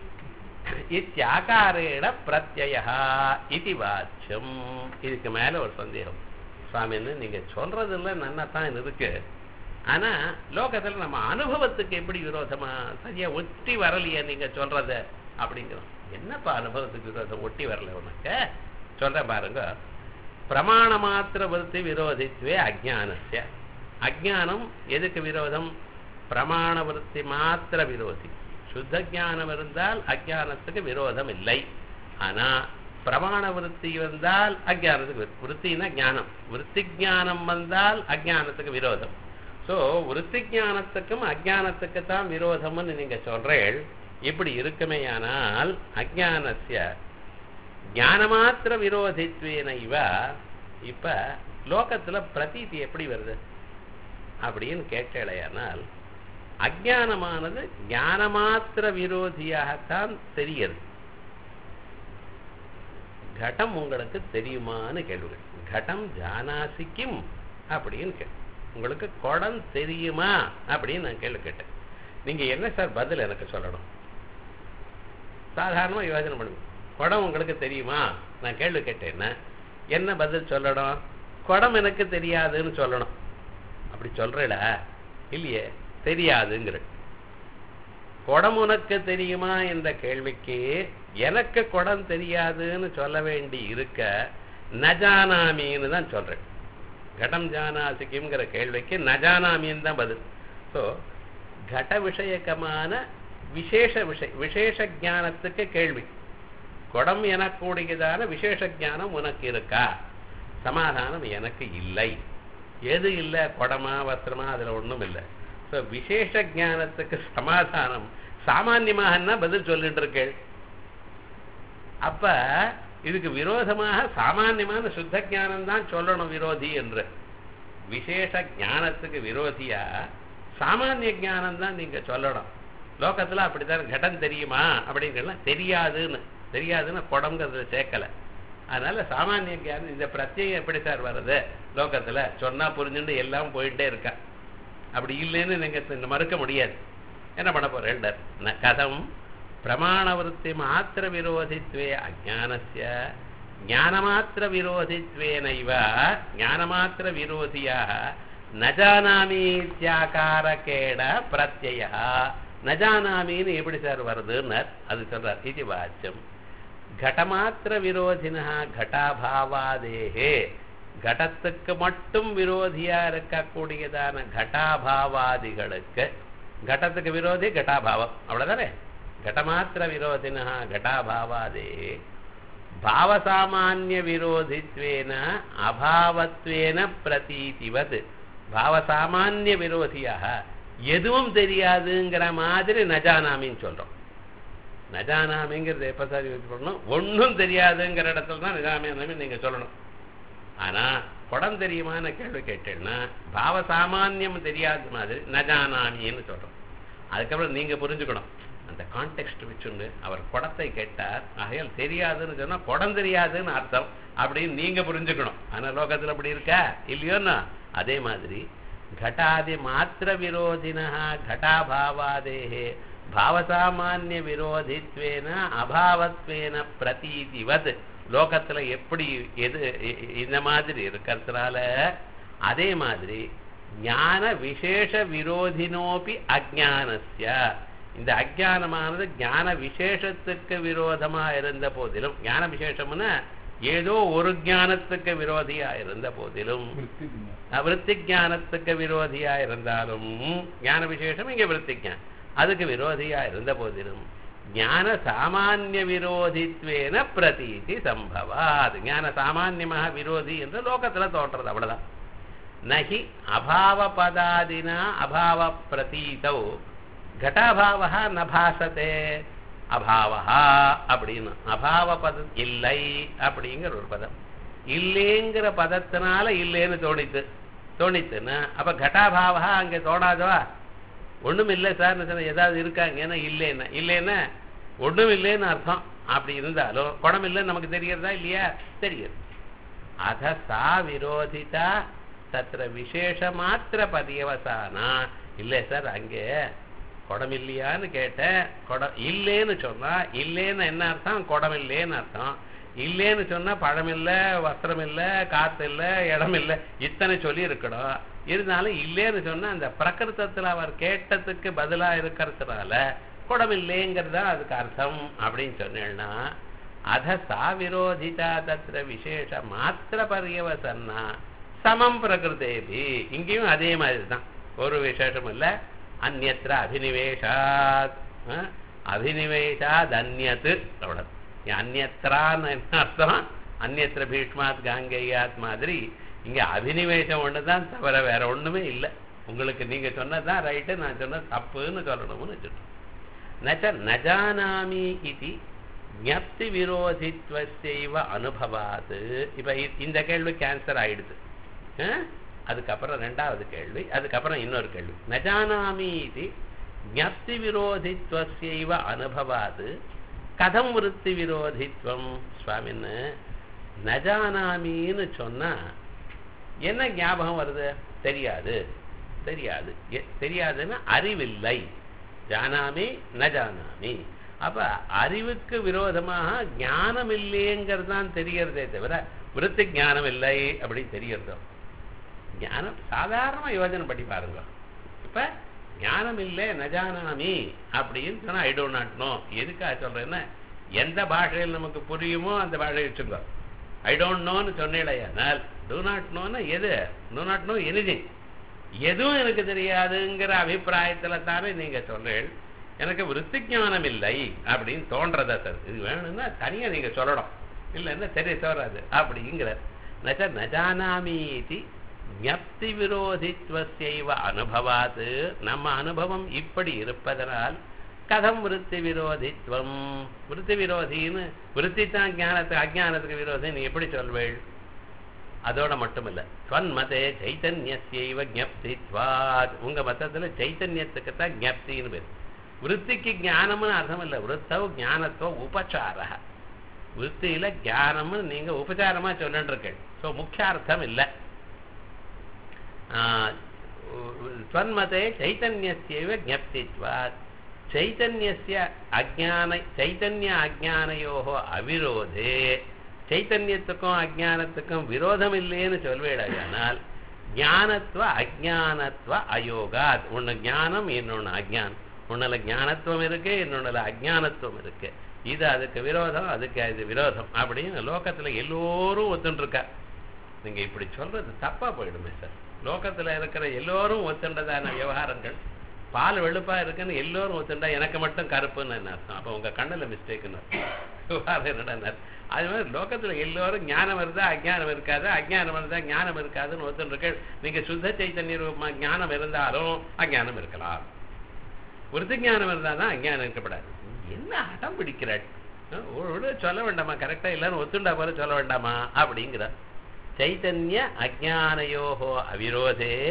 இத்யாகாரேண பிரத்யயः இதி வாச்சியம். இதுக்கு மேல ஒரு சந்தேகம். சுவாமின்னு நீங்க சொல்றதுல நன்னத்தான் இருக்கு, ஆனா லோகத்துல நம்ம அனுபவத்துக்கு எப்படி விரோதமா சரியா ஒட்டி வரலையே நீங்க சொல்றத அப்படிங்கிறோம். என்னப்பா அனுபவத்துக்கு விரோதம்? ஒட்டி வரல உனக்கு சொல்ற பாருங்க. பிரமாண மாத்திர விருத்தி விரோதித்வே அஜ்ஞானஸ்ய. அஜ்ஞானம் எதுக்கு விரோதம்? பிரமாண விருத்தி மாத்திர விரோதி. சுத்த ஞானம் இருந்தால் அஜ்ஞானத்துக்கு விரோதம் இல்லை. ஆனா பிரமாண விருத்தி வந்தால் அஜ்ஞானத்துக்கு விருத்தினா ஞானம், விருத்தி ஞானம் வந்தால் அஜ்ஞானத்துக்கு விரோதம். ஸோ விருத்தி ஞானத்துக்கும் அஜ்ஞானத்துக்கு தான் விரோதம்னு நீங்க சொல்றேன். இப்படி இருக்குமேயானால் அஜ்ஞானஸ்ய ஞானமாத்திர விரோதித்வேனைவ. இப்ப லோகத்துல பிரதீதி எப்படி வருது அப்படின்னு கேட்கலையானால் அஜ்ஞானமானது ஞானமாத்திர விரோதியாகத்தான் தெரியுது. கடம் உங்களுக்கு தெரியுமான்னு கேள்வி. கடம் ஜானாசிக்கும் அப்படின்னு கேள்வி. உங்களுக்கு குடம் தெரியுமா அப்படின்னு நான் கேள்வி கேட்டேன். நீங்க என்ன சார் பதில் எனக்கு சொல்லணும்? சாதாரணமா யோசனை பண்ணுங்க. குடம் உங்களுக்கு தெரியுமா நான் கேள்வி கேட்டேன்னா என்ன பதில் சொல்லணும்? குடம் எனக்கு தெரியாதுன்னு சொல்லணும். அப்படி சொல்றடா இல்லையே, தெரியாதுங்கிற. குடம் உனக்கு தெரியுமா என்ற கேள்விக்கு எனக்கு குடம் தெரியாதுன்னு சொல்ல வேண்டி இருக்க நஜானாமின்னு தான் சொல்றேன். கடம் ஜானாசிக்குங்கிற கேள்விக்கு நஜானாமின்னு தான் பதில். ஸோ கட விஷயக்கமான விசேஷ விஷய விசேஷ ஞானத்துக்கு கேள்வி. குடம் எனக்கூடியதான விசேஷ ஞானம் உனக்கு இருக்கா? சமாதானம் எனக்கு இல்லை. எது இல்லை? குடமா வஸ்திரமா அதுல ஒண்ணும் இல்லை. ஸோ விசேஷ ஞானத்துக்கு சமாதானம் சாமான்யமாக பதில் சொல்லிட்டு இருக்கேள். அப்ப இதுக்கு விரோதமாக சாமான்யமான சுத்த ஞானம் தான் சொல்லணும் விரோதி என்று. விசேஷ ஞானத்துக்கு விரோதியா சாமானிய ஞானம் தான் நீங்க சொல்லணும். லோகத்துல அப்படித்தான். கடம் தெரியுமா அப்படிங்கிறத தெரியாதுன்னு தெரியாதுன்னு குடம்ங்கிறதுல சேர்க்கல. அதனால சாமானிய ஞானம் இந்த பிரத்யேகம் எப்படி சார் வருது? லோகத்துல சொன்னா புரிஞ்சுட்டு எல்லாம் போயிட்டே இருக்கா. அப்படி இல்லைன்னு நீங்க மறுக்க முடியாது. என்ன பண்ண போறேன்? கதம் பிரமாணவருத்தி மாத்திர விரோதித்வே அஜானஸ்ய ஞானமாத்திர விரோதித்வேனைவ ஞானமாத்திர விரோதியாக நஜானாமீத்யாகாரகேட பிரத்யய. நஜானாமின்னு எப்படி சார் வருதுன்னு அது சொல்றார். இது வாச்சியம். கடமாத்திர விரோதினா கட்டாபாவாதேகே. கடத்துக்கு மட்டும் விரோதியா இருக்கக்கூடியதான கட்டாபாவாதிகளுக்கு, கடத்துக்கு விரோதி கட்டாபாவம் அவ்வளவுதானே. கடமாத்திர விரோதினா கட்டாபாவாதே பாவசாமான்ய விரோதித்வேன அபாவத்வேன பிரதீதிவத். பாவசாமான்ய விரோதியாக எதுவும் தெரியாதுங்கிற மாதிரி நஜானாமின்னு சொல்றோம். நஜானாமிங்கிறது எப்ப சார் யூஸ் பண்ணணும்? ஒன்னும் தெரியாதுங்கிற இடத்துல தான் நஜானாமி நீங்க சொல்லணும். ஆனா குடம் தெரியுமான கேள்வி கேட்டேன்னா பாவசாமான்யம் தெரியாத மாதிரி நஜானாமின்னு சொல்றோம். அதுக்கப்புறம் நீங்க புரிஞ்சுக்கணும், அந்த இந்த கான்டெக்ஸ்ட் வச்சுண்டு அவர் குடத்தை கேட்டார், ஆகையால் தெரியாதுன்னு சொன்னா குடம் தெரியாதுன்னு அர்த்தம் அப்படின்னு நீங்க புரிஞ்சுக்கணும். ஆனா லோகத்துல அப்படி இருக்கா இல்லையோன்னா அதே மாதிரி घटादि मात्र विरोधिनः घटाभावादेः भावसामान्य विरोधित्वेन अभावत्वेन प्रतीतिवत् லோகத்துல எப்படி எது இந்த மாதிரி இருக்கிறதுனால அதே மாதிரி ஞான விசேஷ விரோதினோபி அஜ்ஞானஸ்ய இந்த அஜ்ஞானமானது ஞான விசேஷத்துக்கு விரோதமா இருந்த போதிலும் ஞான விசேஷம்னா ஏதோ ஒரு ஞானத்துக்கு விரோதியா இருந்த போதிலும் விருத்தி ஞானத்துக்கு விரோதியா இருந்தாலும் ஞான விசேஷம் இங்க விருத்தி ஞானம் அதுக்கு விரோதியா இருந்த போதிலும் ஞான சாமானிய விரோதித்வேன பிரதீதி சம்பவாத் ஞான சாமான்யமாக விரோதி என்று லோகத்துல தோன்றது அவ்வளவுதான். நகி அபாவ பதாதினா அபாவ பிரதீதௌ घटाभावः न भासते அபாவஹா அப்படின்னு அபாவ பதம் இல்லை அப்படிங்கிற ஒரு பதம் இல்லைங்கிற பதத்தினால இல்லைன்னு தோணித்து தோணித்துன்னா அப்ப घटाभावः அங்கே தோணாதவா ஒண்ணும் இல்லை சார் ஏதாவது இருக்காங்கன்னா இல்லைன்னா இல்லைன்னா ஒண்ணும் இல்லைன்னு அர்த்தம். அப்படி இருந்தாலும் குடம் இல்லைன்னு நமக்கு தெரியறதா இல்லையா தெரியுது. அத சா விரோதிதா தத்திர விசேஷ மாத்திர பரியவசானா இல்லை சார் அங்கே குடம் இல்லையான்னு கேட்டேன் குடம் இல்லைன்னு சொன்னா இல்லைன்னு என்ன அர்த்தம் குடம் இல்லைன்னு அர்த்தம் இல்லைன்னு சொன்னா பழம் இல்லை வஸ்திரம் இல்லை காத்து இல்லை இடம் இல்லை இத்தனை சொல்லி இருக்கணும். இருந்தாலும் இல்லைன்னு சொன்னா அந்த பிரகிருத்தத்துல அவர் கேட்டதுக்கு பதிலா இருக்கிறதுனால குடம் இல்லைங்கிறதா அதுக்கு அர்த்தம் அப்படின்னு சொன்னேன்னா அத சா விரோதிதா தத்திர விசேஷ மாத்திர பரியவசன்னா சமம் பிரகிருதேபி இங்கேயும் அதே மாதிரி தான் ஒரு விசேஷம் இல்லை. அந்நியத்திர அபினிவேஷாத் அபினிவேஷாத் அந்நியத்து அவ்வளவு அந்நியத்திரான்னு என்ன அர்த்தம் அந்நியத்திர பீஷ்மாத் காங்கேயாத் மாதிரி இங்க அபினிவேஷம் ஒண்ணுதான் தவிர வேற ஒண்ணுமே இல்லை. உங்களுக்கு நீங்க சொன்னதான் ரைட்டு நான் சொன்ன தப்புன்னு சொல்லணும்னு வச்சுட்டோம். நச்ச நஜானாமி இது ஞப்தி விரோதித்வஸ்யைவ அனுபவாது. இப்ப இந்த கேள்வி கேன்சர் ஆயிடுது. அதுக்கப்புறம் ரெண்டாவது கேள்வி அதுக்கப்புறம் இன்னொரு கேள்வி நஜானாமி இது ஞப்தி விரோதித்வஸ்யைவ அனுபவாது கதம் விருத்தி விரோதித்வம் சுவாமின்னு நஜானாமின்னு சொன்னா என்ன ஞாபகம் வருது தெரியாது தெரியாது தெரியாதுன்னா அறிவில்லை ஜானாமி நஜானாமி அப்ப அறிவுக்கு விரோதமாக ஞானம் இல்லைங்கிறது தான் தெரியறதே தவிர விருத்தி ஞானம் இல்லை அப்படின்னு தெரியறதோ ஞானம் சாதாரணமா யோஜனை பண்ணி பாருங்க. இப்ப ஞானம் இல்லை நஜானாமி அப்படின்னு சொன்னா ஐ டோன்ட் நாட் நோ எதுக்காக சொல்றேன்னா எந்த பாஷையில் நமக்கு புரியுமோ அந்த பாஷையை வச்சுக்கோ. ஐ டோன்ட் நோன்னு சொன்னேடையானால் டூ நாட் நோன்னா எது டூ நாட் நோ எனிதிங் எதுவும் எனக்கு தெரியாதுங்கிற அபிப்பிராயத்துல தானே நீங்க சொல்றேன். எனக்கு விருத்தி ஞானம் இல்லை அப்படின்னு தோன்றதா சார் இது வேணும்னா தனியா நீங்க சொல்லணும் இல்லைன்னா தெரிய தோறாது அப்படிங்கிற நச்ச நஜானாமி ஞப்தி விரோதித்வஸ்யைவ அனுபவாது நம்ம அனுபவம் இப்படி இருப்பதனால் கதம் விருத்தி விரோதித்வம் விருத்தி விரோதின்னு விருத்தி தான் ஞானத்துக்கு அஜ்ஞானத்துக்கு விரோதி நீ எப்படி சொல்வேள். அதோட மட்டுமில்ல ஸ்வன்மதே சைத்தன்யஸ்யைவ ஞப்தித்வாத் உங்க மத்தத்துல சைத்தன்யத்துக்கு தான் ஞப்தின்னு பேர். விருத்திக்கு ஞானம்னு அர்த்தம் இல்லை விருத்தவ் ஞானத்தோ உபச்சார விருத்தியில ஞானம்னு நீங்க உபச்சாரமா சொல்லிட்டு இருக்கேன். ஸோ முக்கிய அர்த்தம் இல்லை. ஸ்வன்மதே சைத்தன்யஸ்யைவ ஞப்தித்வாத் சைத்தன்யஸ்ய அஜ்ஞான சைத்தன்ய அஜ்ஞானயோஹோ அவிரோதே சைத்தன்யத்துக்கும் அஜ்ஞானத்துக்கும் விரோதம் இல்லைன்னு சொல்வேடையானால் ஞானத்துவ அஜ்ஞானத்துவ அயோகாத் ஒன்னு ஞானம் இன்னொன்னு அஜ்ஞானம் ஒன்னுல ஞானத்துவம் இருக்கு இன்னொன்னுல அஜ்ஞானத்துவம் இருக்கு. இது அதுக்கு விரோதம் அதுக்கு அது விரோதம் அப்படின்னு லோகத்துல எல்லோரும் ஒத்துட்டு இருக்கா. நீங்க இப்படி சொல்றது தப்பா போயிடுமே சார். லோகத்துல இருக்கிற எல்லோரும் ஒத்துண்டதான விவகாரங்கள் பால் வெளுப்பா இருக்குன்னு எல்லோரும் ஒத்துண்டா எனக்கு மட்டும் கருப்புன்னு என்ன அர்த்தம். அப்ப உங்க கண்ணுல மிஸ்டேக்குன்னு விவகாரம் என்னடா அது மாதிரி லோகத்துல எல்லோரும் ஞானம் வருதா அஜ்ஞானம் இருக்காது அஜ்ஞானம் வருதா ஞானம் இருக்காதுன்னு ஒத்துட்டு இருக்கு. நீங்க சுத்த சைத்தன்ய ரூபமா ஞானம் இருந்தாலும் அஜ்ஞானம் இருக்கலாம் விருத்தி ஞானம் இருந்தா தான் அஜ்ஞானம் இருக்கப்படாது. என்ன அடம் பிடிக்கிறாள் சொல்ல வேண்டாமா கரெக்டா இல்லைன்னு ஒத்துண்டா போல சொல்ல வேண்டாமா அப்படிங்கிற சைத்தன்ய அஜ்ஞானயோஹோ அவிரோதே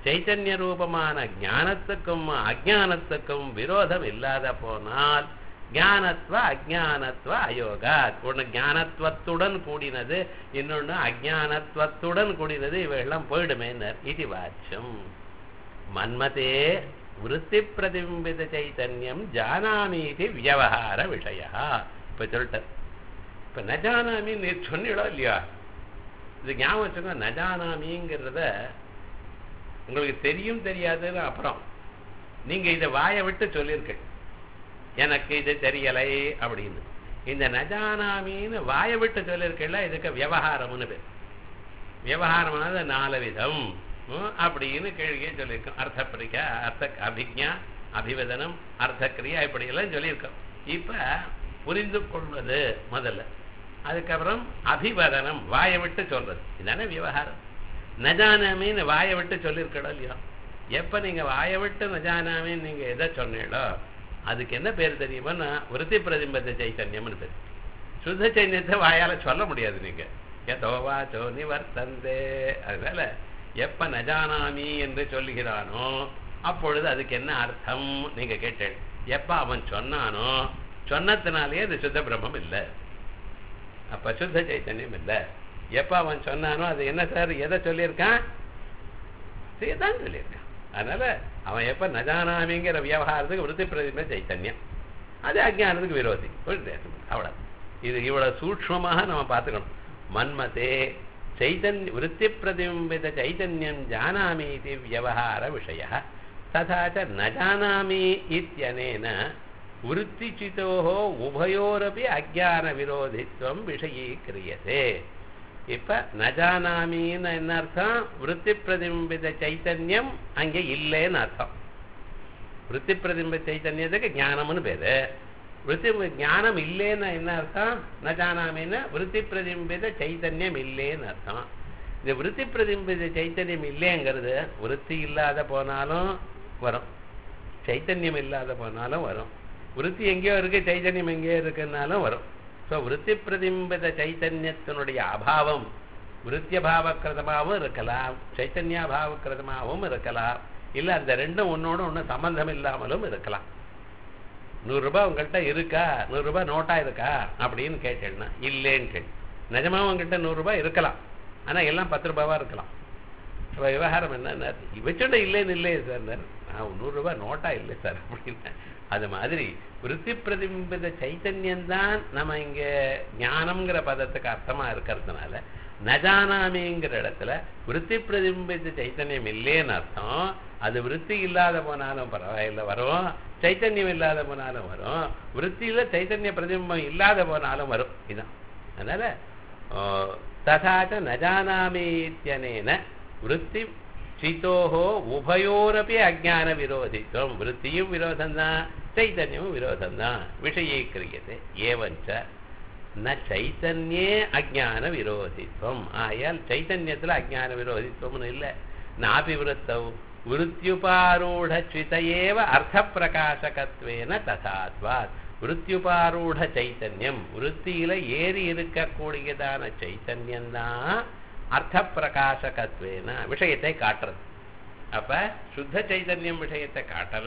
சைத்தன்ய ரூபமான ஞானத்துக்கும் அஜானத்துக்கும் விரோதம் இல்லாத போனால் ஞானத்வ அஜானத்வ அயோகா. ஒன்று ஞானத்துவத்துடன் கூடினது, இன்னொன்று அஜானத்துவத்துடன் கூடினது, இவையெல்லாம் போயிடுமேனர். இது வாச்சம் மன்மதே விருத்தி பிரதிபிம்பித சைத்தன்யம் ஜானாமீதி வியவஹார விஷய. இப்ப சொல்லிட்ட இப்ப நஜானாமி நீ சொன்னீங்களோ இல்லையா, இது ஞாபகம் வச்சுக்கோ. நஜானாமிங்கிறத உங்களுக்கு தெரியும் தெரியாதுன்னு அப்புறம் நீங்க இதை வாயை விட்டு சொல்லியிருக்க, எனக்கு இது தெரியலை அப்படின்னு. இந்த நஜானாமின்னு வாயை விட்டு சொல்லியிருக்கல, இதுக்கு விவகாரம்னு பேர். விவகாரமானது நாலு விதம் அப்படின்னு கேள்வியே சொல்லியிருக்கோம். அர்த்த பிரிக்கா, அர்த்த அபிஜா, அபிவதனம், அர்த்தக்கிரியா, இப்படி எல்லாம் சொல்லியிருக்கோம். இப்ப புரிந்து கொள்வது முதல்ல, அதுக்கப்புறம் அபிவதனம் வாயை விட்டு சொல்றது, இதுதானே விவகாரம். நஜானாமின்னு வாயை விட்டு சொல்லியிருக்கடோ இல்லையோ, எப்ப நீங்க வாயை விட்டு நஜானாமின்னு நீங்க எதை சொன்னீங்களோ அதுக்கு என்ன பேர் தெரியுமா? விருத்தி பிரதிபத்த சைத்தன்யம்னு பேர். சுத்த சைத்தன்யத்தை வாயால சொல்ல முடியாது நீங்க, எதோவா சோ நிவர்த்தந்தே. அதனால எப்ப நஜானாமி என்று சொல்லுகிறானோ அப்பொழுது அதுக்கு என்ன அர்த்தம் நீங்க கேட்டேன். எப்ப அவன் சொன்னானோ சொன்னத்தினாலேயே அது சுத்த பிரம்மம் இல்லை, அப்ப சுத்த சைத்தன்யம் இல்லை. எப்ப அவன் சொன்னானோ அது என்ன சார், எதை சொல்லியிருக்கான்? தான் சொல்லியிருக்கான். அதனால அவன் எப்ப நஜானாமிங்கிற விவகாரத்துக்கு விருத்தி பிரதிப சைத்தன்யம், அது அஜானத்துக்கு விரோதி. அவ்வளவு. இது இவ்வளவு சூக்ஷ்மமாக நம்ம பார்த்துக்கணும். மன்மதே சைத்தன்ய விருத்தி பிரதிபிம்பித சைத்தன்யம் ஜானாமி இது வியவஹார விஷய. ததாச்ச நஜானாமி இத்யனேன விருத்திசிதோஹ உபயோரபி அஜ்ஞான விரோதித்வம் விஷயீக்ரியதே. இப்ப நஜானாமின்னு என்ன அர்த்தம்? விருத்தி பிரதிபிம்பித சைத்தன்யம் அங்கே இல்லைன்னு அர்த்தம். விருத்தி பிரதிபிம்ப சைத்தன்யத்துக்கு ஞானம்னு பேரு. விருத்தி ஞானம் இல்லைன்னு என்ன அர்த்தம்? நஜானாமின்னு விருத்தி பிரதிபிம்பித சைத்தன்யம் இல்லைன்னு அர்த்தம். இந்த விருத்தி பிரதிபிம்பித சைத்தன்யம் இல்லைங்கிறது விருத்தி இல்லாத போனாலும் வரும், சைத்தன்யம் இல்லாத போனாலும் வரும். விருத்தி எங்கேயோ இருக்கு, சைத்தன்யம் எங்கேயோ இருக்குன்னாலும் வரும். ஸோ விருத்தி பிரதிபிம்பித சைத்தன்யத்தினுடைய அபாவம் விருத்தியபாவக்கிருதமாகவும் இருக்கலாம், சைத்தன்யாபாவக்கிருதமாகவும் இருக்கலாம், இல்லை அந்த ரெண்டும் ஒன்னோடு ஒன்று சம்பந்தம் இல்லாமலும் இருக்கலாம். நூறுரூபா உங்கள்கிட்ட இருக்கா, நூறுரூபா நோட்டா இருக்கா அப்படின்னு கேட்டேன்னா இல்லைன்னு கேட்டு. நிஜமாக உங்கள்கிட்ட நூறுரூபா இருக்கலாம், ஆனால் எல்லாம் பத்து ரூபாவா இருக்கலாம். இப்போ விவகாரம் என்ன வச்சுட இல்லைன்னு இல்லையே சார், நான் நூறுரூபா நோட்டா இல்லை சார் அப்படின்னு. அது மாதிரி விருத்தி பிரதிபிம்பித சைத்தன்யம்தான் நம்ம இங்க ஞானம்ங்கிற பதத்துக்கு அர்த்தமா இருக்கிறதுனால நஜானாமிங்கிற இடத்துல விருத்தி பிரதிபிம்பித சைத்தன்யம் இல்லைன்னு அர்த்தம். அது விருத்தி இல்லாத போனாலும் பரவாயில்லை வரும், சைத்தன்யம் இல்லாத போனாலும் வரும், விருத்தியில சைத்தன்ய பிரதிபிம்பம் இல்லாத போனாலும் வரும். இதுதான். அதனால ததாச்ச நஜானாமி இத்யனேன விருத்தி சித்தோஹோ உபயோரப்பி அஜ்ஞான விரோதித்வம். விருத்தியும் விரோதம்தான், சைத்தன்யமும் விரோதம்தான். விஷயீக்கிரியதே ஏவஞ்ச ந சைத்தன்யே அஜ்ஞான விரோதித்வம். ஆயால் சைத்தன்யத்துல அஜ்ஞான விரோதித்வம்னு இல்லை. நாபி விருத்தௌ விருத்யுபாரூಢ சிதையேவ அர்த்த பிரகாசகத்வேன ததாத்வாத். விருத்யுபாரூಢ சைத்தன்யம், விருத்தியில ஏறி இருக்கக்கூடியதான சைத்தன்யம்தான் அர்த்த பிரகாசகத்வேன விஷயத்தை காட்டுறது. அப்ப சுத்த சைத்தன்யம் விஷயத்தை காட்டல,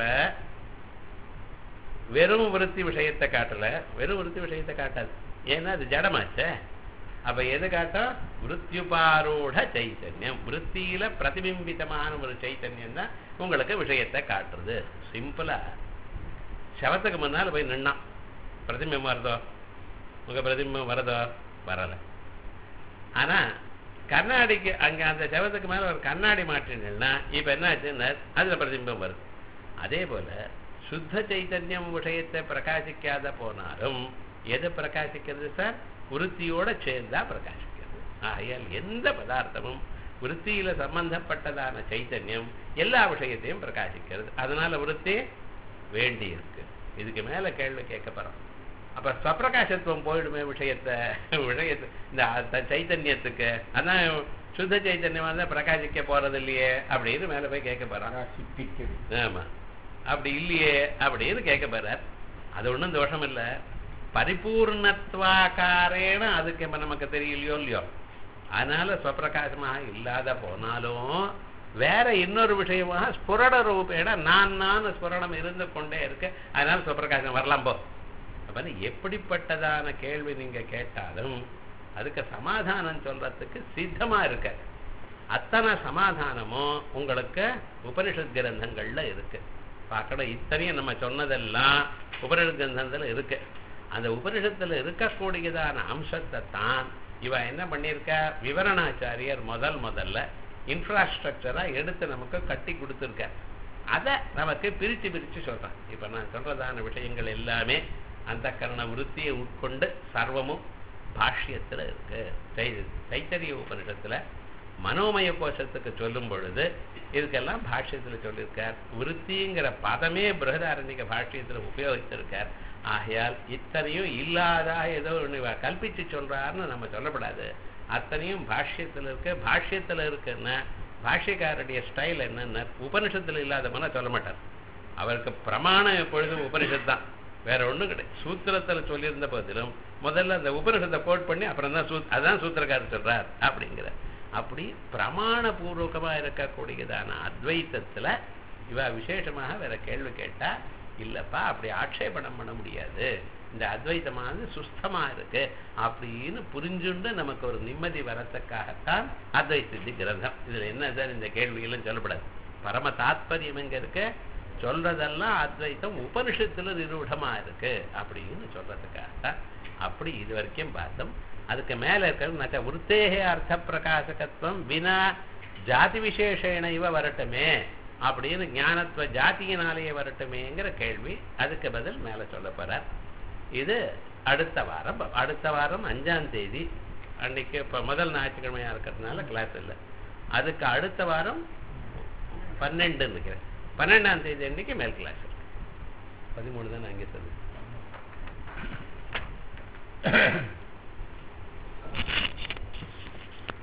வெறும் விருத்தி விஷயத்தை காட்டல. வெறும் விருத்தி விஷயத்தை காட்டாது, ஏன்னா அது ஜடமாச்சே. அப்ப எது காட்டும்? விருத்யுபாரூಢ சைத்தன்யம், விருத்தியில பிரதிபிம்பித்தமான ஒரு சைத்தன்யம் தான் உங்களுக்கு விஷயத்தை காட்டுறது. சிம்பிளா சவத்துக்கு முன்னால போய் நின்னான், பிரதிபிம்பம் வருதோ? உங்க பிரதிபிம்பம் வரதோ? வரல. ஆனா கண்ணாடிக்கு அங்க அந்த சவத்துக்கு மேல ஒரு கண்ணாடி மாற்றினா இப்ப என்ன ஆச்சுன்னா அதுல பிரதிபிம்பம் வருது. அதே போல சுத்த சைத்தன்யம் விஷயத்தை பிரகாசிக்காத போனாலும் எது பிரகாசிக்கிறது சார்? விருத்தியோட சேர்ந்தா பிரகாசிக்கிறது. ஆகையால் எந்த பதார்த்தமும் விருத்தியில சம்பந்தப்பட்டதான சைத்தன்யம் எல்லா விஷயத்தையும் பிரகாசிக்கிறது. அதனால விருத்தி வேண்டி இருக்கு. இதுக்கு மேல கேள்வி கேட்கப்படுறோம். அப்ப ஸ்வப்பிரகாசத்துவம் போயிடுமே விஷயத்தை விஷயத்து இந்த சைத்தன்யத்துக்கு. அதான் சுத்த சைத்தன்யமா தான் பிரகாசிக்க போறது இல்லையே அப்படின்னு மேல போய் கேட்க போறான். ஆமா, அப்படி இல்லையே அப்படின்னு கேட்க போறார். அது ஒன்றும் தோஷம் இல்லை. பரிபூர்ணத்வாக்காரேன அதுக்கு நமக்கு தெரியலையோ இல்லையோ, அதனால ஸ்வப்பிரகாசமாக இல்லாத போனாலும் வேற இன்னொரு விஷயமாக ஸ்புரண ரூபேட நான் நான் ஸ்புரணம் இருந்து கொண்டே இருக்கு, அதனால சுப்பிரகாசம் வரலாம் போ. அப்ப எப்படிப்பட்டதான கேள்வி நீங்க கேட்டாலும் அதுக்கு சமாதானம் சொல்றதுக்கு சித்தமா இருக்க. அத்தனை சமாதானமும் உங்களுக்கு உபனிஷத் கிரந்தங்கள்ல இருக்கு. பார்க்கணும், இத்தனையும் நம்ம சொன்னதெல்லாம் உபனிஷத் கிரந்தத்துல இருக்கு. அந்த உபனிஷத்துல இருக்கக்கூடியதான அம்சத்தை தான் இவ என்ன பண்ணியிருக்கா, விவரணாச்சாரியர் முதல் முதல்ல இன்ஃப்ராஸ்ட்ரக்சரா எடுத்து நமக்கு கட்டி கொடுத்துருக்க. அதை நமக்கு பிரிச்சு பிரிச்சு சொல்றான். இப்ப நான் சொல்றதான விஷயங்கள் எல்லாமே அந்த கரண விருத்தியை உட்கொண்டு சர்வமும் பாஷ்யத்துல இருக்கு. தைத்தரிய உபனிஷத்துல மனோமய கோஷத்துக்கு சொல்லும் பொழுது இதுக்கெல்லாம் பாஷ்யத்துல சொல்லியிருக்கார். விருத்திங்கிற பதமே பிரகதாரண்யக பாஷ்யத்துல உபயோகித்திருக்கார். ஆகையால் இத்தனையும் இல்லாதா ஏதோ ஒன்று கல்பிச்சு சொல்றாருன்னு நம்ம சொல்லப்படாது. அத்தனையும் பாஷ்யத்துல இருக்கு. பாஷ்யத்துல இருக்குன்னா பாஷ்யக்காரருடைய ஸ்டைல் என்னன்னா உபனிஷத்துல இல்லாதவன சொல்ல மாட்டார். அவருக்கு பிரமாணம் எப்பொழுதும் உபனிஷத் தான், வேற ஒண்ணும் கிடையாது. சூத்திரத்துல சொல்லியிருந்த போதிலும் முதல்ல அந்த உபனிஷத்தை கோட் பண்ணி அப்புறம் தான் சூ அதான் சூத்திரக்காரர் சொல்றார் அப்படிங்கிற. அப்படி பிரமாண பூர்வகமா இருக்கக்கூடியதான அத்வைத்தத்துல இவ விசேஷமாக வேற கேள்வி கேட்டா இல்லப்பா அப்படி ஆட்சேபணம் பண்ண முடியாது, இந்த அத்வைத்தமானது சுஸ்தமா இருக்கு அப்படின்னு புரிஞ்சுண்டு நமக்கு ஒரு நிம்மதி வரத்துக்காகத்தான் அத்வைத சித்தி கிரந்தம். இதுல என்ன சார் இந்த கேள்விகளும் சொல்லப்படாது. பரம தாத்பரியம் எங்க இருக்கு, சொல்றதெல்லாம் அத்வைத்தம் உபனிஷத்துல நிரூடமா இருக்கு அப்படின்னு சொல்றதுக்காகத்தான். அப்படி இது வரைக்கும் பார்த்தோம். அதுக்கு மேல இருக்கிறது விருத்தேகே அர்த்த பிரகாசகத்துவம் வினா ஜாதி விசேஷேன இவ வரட்டுமே அப்படின்னு ஞானத்துவ ஜாத்தியினாலேயே வரட்டுமேங்கிற கேள்வி. அதுக்கு பதில் மேல சொல்ல போறார். இது அடுத்த வாரம். அடுத்த வாரம் அஞ்சாம் தேதி அன்னைக்கு இப்ப முதல் ஞாயிற்றுக்கிழமையா இருக்கிறதுனால கிளாஸ் இல்லை. அதுக்கு அடுத்த வாரம் பன்னெண்டு நினைக்கிறேன், பன்னெண்டாம் தேதி அன்னைக்கு மேல் கிளாஸ் இருக்கு. பதிமூணு தான் அங்கே சொல்லு.